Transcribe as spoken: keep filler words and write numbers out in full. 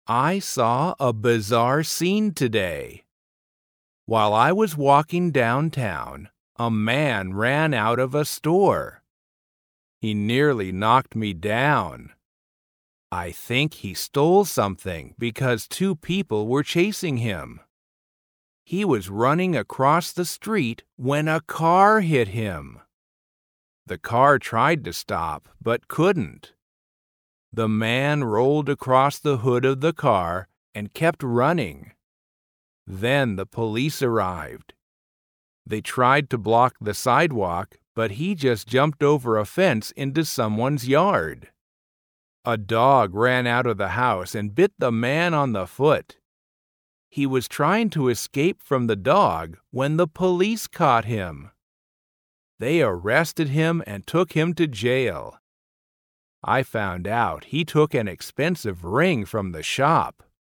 I saw a bizarre scene today. While I was walking downtown, a man ran out of a store. He nearly knocked me down. I think he stole something because two people were chasing him. He was running across the street when a car hit him. The car tried to stop but couldn't. The man rolled across the hood of the car and kept running. Then the police arrived. They tried to block the sidewalk, but he just jumped over a fence into someone's yard. A dog ran out of the house and bit the man on the foot. He was trying to escape from the dog when the police caught him. They arrested him and took him to jail. I found out he took an expensive ring from the shop.